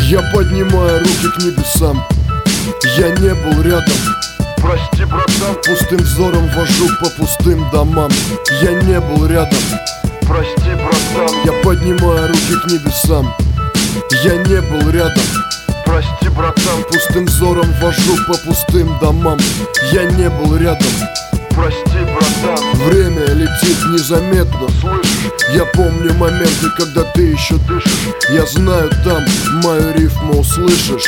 Я поднимаю руки к небесам. Я не был рядом. Прости, братан. Пустым взором вожу по пустым домам. Я не был рядом. Прости, братан. Я поднимаю руки к небесам. Я не был рядом. Прости, братан. Пустым взором вожу по пустым домам. Я не был рядом. Прости, братан. Время летит незаметно. Слышишь? Я помню моменты, когда ты еще дышишь. Я знаю, там мою рифму услышишь.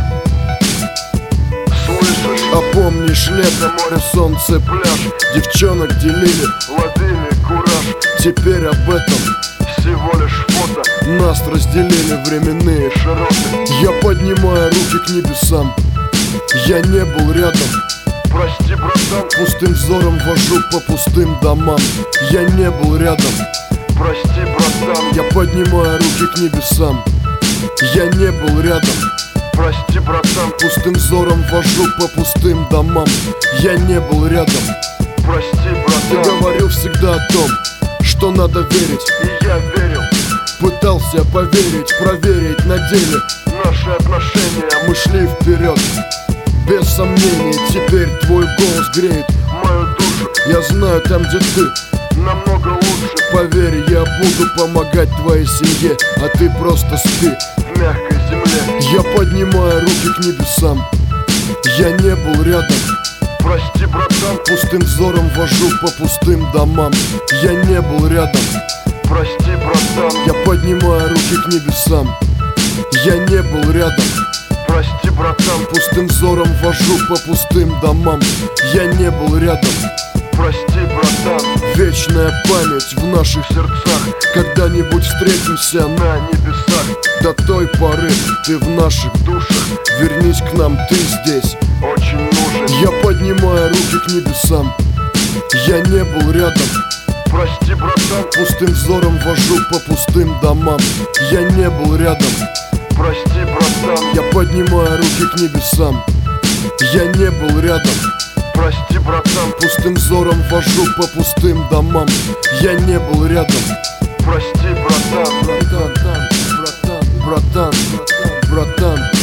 Слышишь? А помнишь лето, море, солнце, пляж? Девчонок делили, Ловили кураж. теперь об этом. Всего лишь фото. Нас разделили временные Широты. Я поднимаю руки к небесам. Я не был рядом. Прости, братан. Пустым взором вожу по пустым домам. Я не был рядом. Прости, братан. Я поднимаю руки к небесам. Я не был рядом. Прости, братан. Пустым взором вожу по пустым домам. Я не был рядом. Прости, Ты братан. говорил всегда о том, что надо верить. И я верил. Пытался поверить, проверить на деле. Наши отношения. Мы шли вперед, без сомнений. Теперь твой голос греет Мою душу. Я знаю, там, где ты. Намного лучше. Поверь, я буду помогать твоей семье, а ты просто спи. В мягкой земле. Я поднимаю руки к небесам. Я не был рядом. Прости, братан. Пустым взором вожу по пустым домам. Я не был рядом. Прости, братан. Я поднимаю руки к небесам. Я не был рядом. Прости, братан. Пустым взором вожу по пустым домам. Я не был рядом. Прости, братан. Вечная память в наших сердцах. Когда-нибудь встретимся На небесах. До той поры ты в наших Душах. Вернись к нам, ты здесь. Очень нужен. Я поднимаю руки к небесам. Я не был рядом. Прости, братан. Пустым взором вожу по пустым домам. Я не был рядом. Прости, братан. Я поднимаю руки к небесам. Я не был рядом. Прости, братан. Пустым взором вожу по пустым домам. Я не был рядом. Прости, братан. Братан, братан, братан, братан, братан.